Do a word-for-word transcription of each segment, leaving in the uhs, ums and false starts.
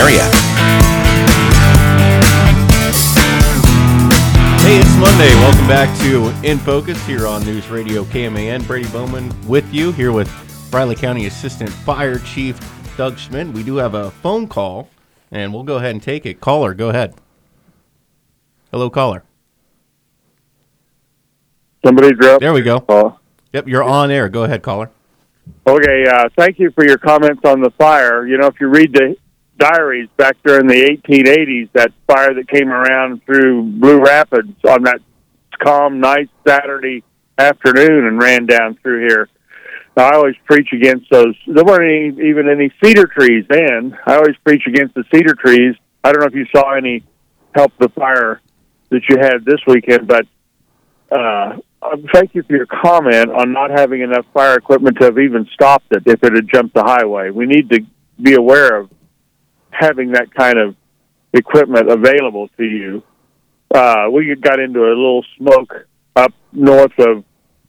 area. Hey, it's Monday. Welcome back to In Focus here on News Radio K M A N. Brady Bowman with you here with Riley County Assistant Fire Chief Doug Schmidt. We do have a phone call, and we'll go ahead and take it. Caller, go ahead. Hello, caller. Somebody dropped. There we go. Oh. Yep, you're on air. Go ahead, caller. Okay, uh, thank you for your comments on the fire. You know, if you read the diaries back during the eighteen eighties, that fire that came around through Blue Rapids on that calm, nice Saturday afternoon and ran down through here. Now, I always preach against those. There weren't any, even any cedar trees then. I always preach against the cedar trees. I don't know if you saw any help the fire that you had this weekend, but uh, thank you for your comment on not having enough fire equipment to have even stopped it if it had jumped the highway. We need to be aware of having that kind of equipment available to you. Uh, we got into a little smoke up north of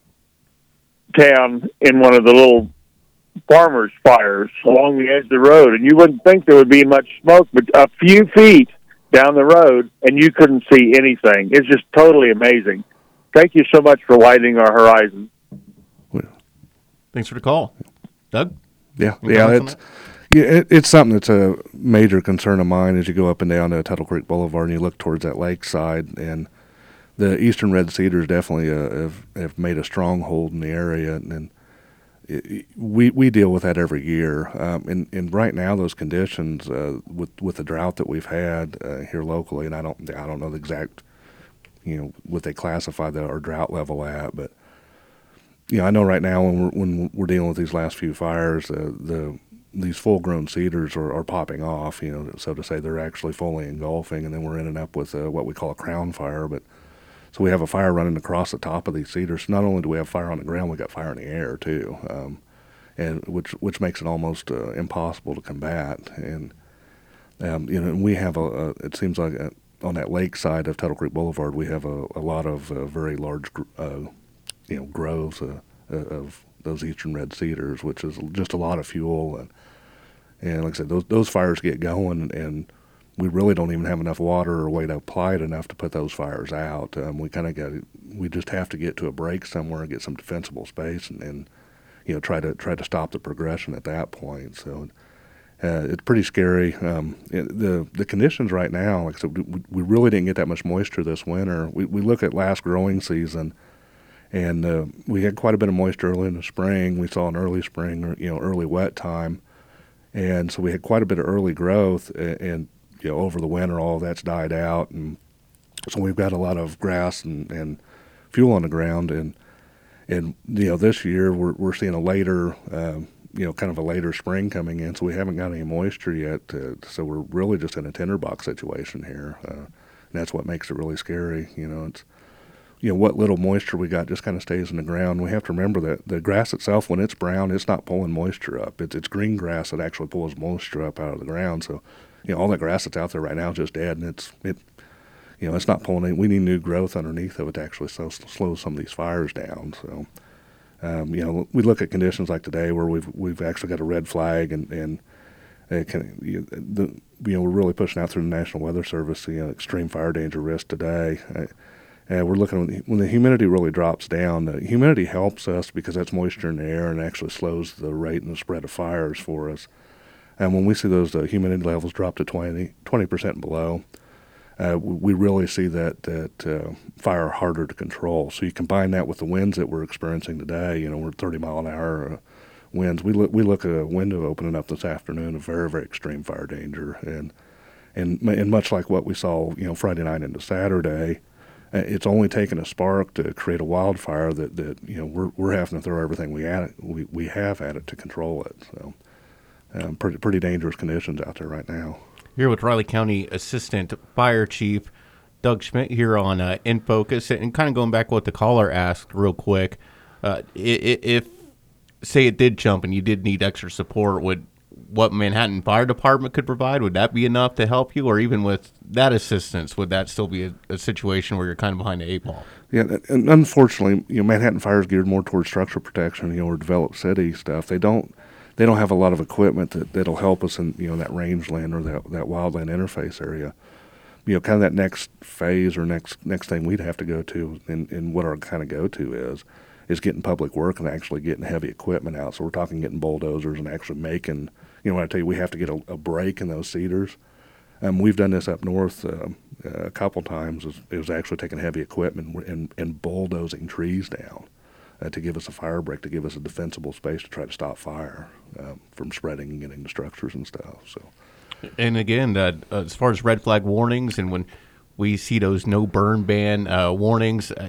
town in one of the little farmers' fires along the edge of the road, and you wouldn't think there would be much smoke, but a few feet down the road, and you couldn't see anything. It's just totally amazing. Thank you so much for widening our horizons. Thanks for the call. Doug? Yeah, yeah, it's yeah, it, it's something that's a major concern of mine as you go up and down to Tuttle Creek Boulevard and you look towards that lakeside. And the eastern red cedars definitely uh, have have made a stronghold in the area, and, and it, we we deal with that every year. Um, and, and right now, those conditions uh, with with the drought that we've had uh, here locally, and I don't I don't know the exact, you know, what they classify the our drought level at, but you know, I know right now when we're when we're dealing with these last few fires, uh, the these full-grown cedars are, are popping off, you know, so to say. They're actually fully engulfing, and then we're ending up with uh, what we call a crown fire. But so we have a fire running across the top of these cedars. So not only do we have fire on the ground, we got fire in the air too, um, and which which makes it almost uh, impossible to combat. And um, you know, and we have a, a it seems like a, on that lake side of Tuttle Creek Boulevard, we have a, a lot of uh, very large, uh, you know, groves uh, uh, of those eastern red cedars, which is just a lot of fuel. And, and like I said, those those fires get going, and we really don't even have enough water or way to apply it enough to put those fires out. Um, we kind of got we just have to get to a break somewhere and get some defensible space, and, and you know try to try to stop the progression at that point. So uh, it's pretty scary. Um, it, the the conditions right now, like I said, we, we really didn't get that much moisture this winter. We we look at last growing season. And uh, we had quite a bit of moisture early in the spring. We saw an early spring, or you know, early wet time, and so we had quite a bit of early growth. And, and you know, over the winter, all of that's died out, and so we've got a lot of grass and, and fuel on the ground. And and you know, this year we're we're seeing a later, um, you know, kind of a later spring coming in, so we haven't got any moisture yet. Uh, so we're really just in a tinderbox situation here, uh, and that's what makes it really scary. You know, it's you know, what little moisture we got just kind of stays in the ground. We have to remember that the grass itself, when it's brown, it's not pulling moisture up. It's, it's green grass that actually pulls moisture up out of the ground. So, you know, all that grass that's out there right now is just dead, and it's, it, you know, it's not pulling any. We need new growth underneath of it to actually slow, slow some of these fires down. So, um, you know, we look at conditions like today where we've we've actually got a red flag, and, and it can, you, the, you know, we're really pushing out through the National Weather Service, you know, extreme fire danger risk today. I, Uh, we're looking when the, when the humidity really drops down. The humidity helps us because that's moisture in the air and actually slows the rate and the spread of fires for us. And when we see those uh, humidity levels drop to twenty percent and below, uh, we really see that that uh, fire harder to control. So you combine that with the winds that we're experiencing today. You know, we're thirty mile an hour uh, winds. We look we look at a window opening up this afternoon of very very extreme fire danger, and and and much like what we saw, you know, Friday night into Saturday. It's only taken a spark to create a wildfire that, that you know we're we're having to throw everything we at it, we we have at it to control it. So, um, pretty pretty dangerous conditions out there right now. Here with Riley County Assistant Fire Chief Doug Schmidt here on uh, In Focus, and kind of going back what the caller asked real quick. Uh, if say it did jump and you did need extra support, would what Manhattan Fire Department could provide, would that be enough to help you? Or even with that assistance, would that still be a, a situation where you're kind of behind the eight ball? Yeah, and unfortunately, you know, Manhattan Fire is geared more towards structural protection, you know, or developed city stuff. They don't they don't have a lot of equipment that that'll help us in you know that rangeland or that that wildland interface area. You know, kind of that next phase or next next thing we'd have to go to, and, and what our kind of go to is, is getting public work and actually getting heavy equipment out. So we're talking getting bulldozers and actually making. You know, when I tell you we have to get a, a break in those cedars. Um, we've done this up north uh, a couple times. It was, it was actually taking heavy equipment and, and bulldozing trees down uh, to give us a fire break, to give us a defensible space to try to stop fire um, from spreading and getting to structures and stuff. So, and again, uh, as far as red flag warnings, and when we see those no burn ban uh, warnings, uh,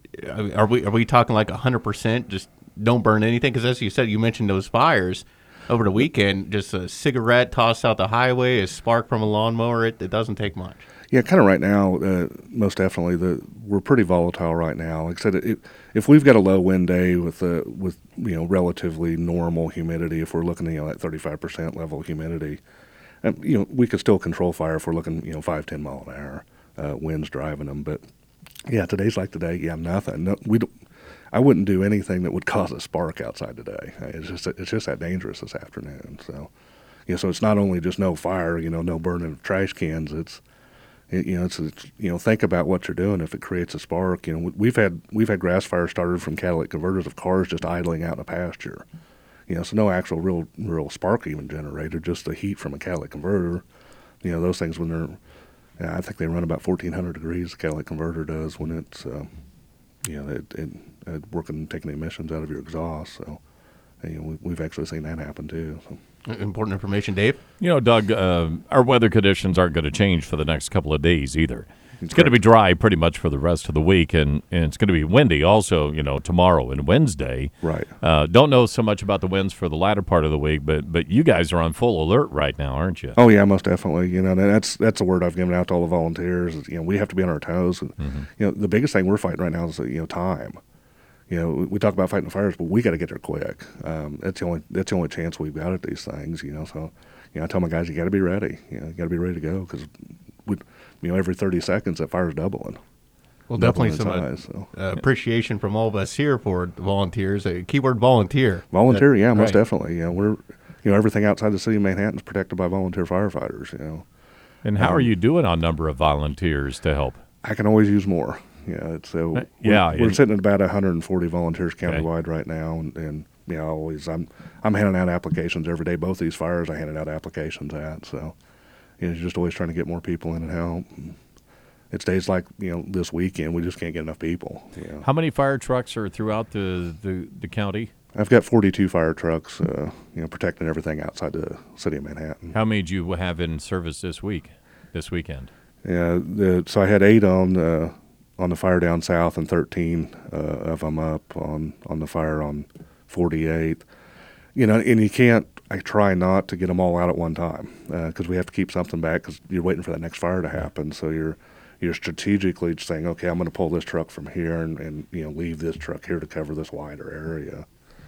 are we are we talking like a hundred percent just don't burn anything? Because as you said, you mentioned those fires over the weekend, just a cigarette tossed out the highway, a spark from a lawnmower, it, it doesn't take much. Yeah, kind of right now, uh, most definitely, the we're pretty volatile right now. Like I said, it, if we've got a low wind day with uh, with you know relatively normal humidity, if we're looking at you know that thirty-five percent level humidity, um, you know we could still control fire if we're looking you know five ten mile an hour uh, winds driving them. But yeah, today's like today. Yeah, nothing. No, we don't. I wouldn't do anything that would cause a spark outside today. It's just it's just that dangerous this afternoon. So, you know, so it's not only just no fire, you know, no burning of trash cans. It's, it, you know, it's, it's you know, think about what you're doing if it creates a spark. You know, we've had we've had grass fires started from catalytic converters of cars just idling out in a pasture. You know, so no actual real real spark even generated, just the heat from a catalytic converter. You know, those things when they're, I think they run about fourteen hundred degrees. The catalytic converter does when it's. Uh, You know, it, it, it working taking emissions out of your exhaust. So, you know, we, we've actually seen that happen too. So. Important information, Dave. You know, Doug, uh, our weather conditions aren't going to change for the next couple of days either. It's going to be dry pretty much for the rest of the week, and, and it's going to be windy also, you know, tomorrow and Wednesday. Right. Uh, don't know so much about the winds for the latter part of the week, but but you guys are on full alert right now, aren't you? Oh, yeah, most definitely. You know, that's that's the word I've given out to all the volunteers. Is, you know, we have to be on our toes. And, mm-hmm. You know, the biggest thing we're fighting right now is, you know, time. You know, we, we talk about fighting fires, but we got to get there quick. Um, that's the only that's the only chance we've got at these things, you know. So, you know, I tell my guys, you got to be ready. You know, you got to be ready to go because we, you know, every thirty seconds that fire's doubling. Well, doubling definitely some size, so. uh, appreciation from all of us here for the volunteers. A keyword volunteer. Volunteer, yeah, most right. definitely. You know, we're you know everything outside the city of Manhattan is protected by volunteer firefighters. You know, and how um, are you doing on number of volunteers to help? I can always use more. You know, it's uh, we're, yeah, we're it, sitting at about one hundred forty volunteers countywide okay. right now, and, and you know, always I'm I'm handing out applications every day. Both these fires I handed out applications at, so you know, just always trying to get more people in and help. And it's days like you know this weekend we just can't get enough people. You know. How many fire trucks are throughout the, the, the county? I've got forty-two fire trucks, uh, you know, protecting everything outside the city of Manhattan. How many do you have in service this week, this weekend? Yeah, the, so I had eight on uh, on the fire down south and thirteen uh, of them up on, on the fire on forty-eight. You know, and you can't, I try not to get them all out at one time because uh, we have to keep something back because you're waiting for that next fire to happen. So you're you're strategically saying, okay, I'm going to pull this truck from here and, and, you know, leave this truck here to cover this wider area.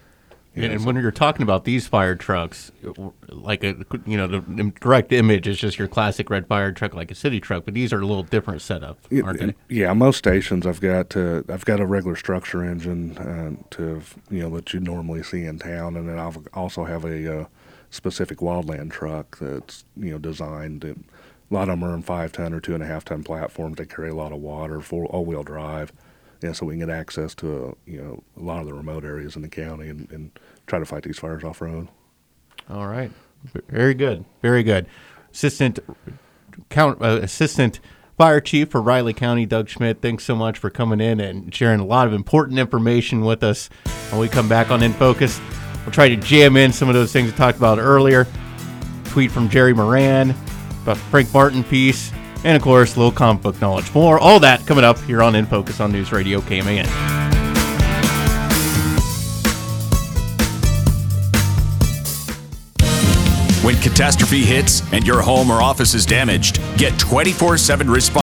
You and, know, and when you're talking about these fire trucks, like a you know the direct image is just your classic red fire truck, like a city truck, but these are a little different setup, aren't they? Yeah, most stations I've got uh, I've got a regular structure engine uh, to you know that you normally see in town, and then I also have a uh, specific wildland truck that's you know designed. And a lot of them are in five ton or two and a half ton platforms. They carry a lot of water, full all wheel drive. Yeah, so we can get access to a, you know a lot of the remote areas in the county and, and try to fight these fires off road. All right, very good, very good. Assistant count uh, Assistant Fire Chief for Riley County, Doug Schmidt. Thanks so much for coming in and sharing a lot of important information with us. When we come back on In Focus, we'll try to jam in some of those things we talked about earlier. Tweet from Jerry Moran, about Frank Martin piece. And, of course, a little comic book knowledge. More, all that coming up here on In Focus on News Radio K M A N. When catastrophe hits and your home or office is damaged, get twenty-four seven response.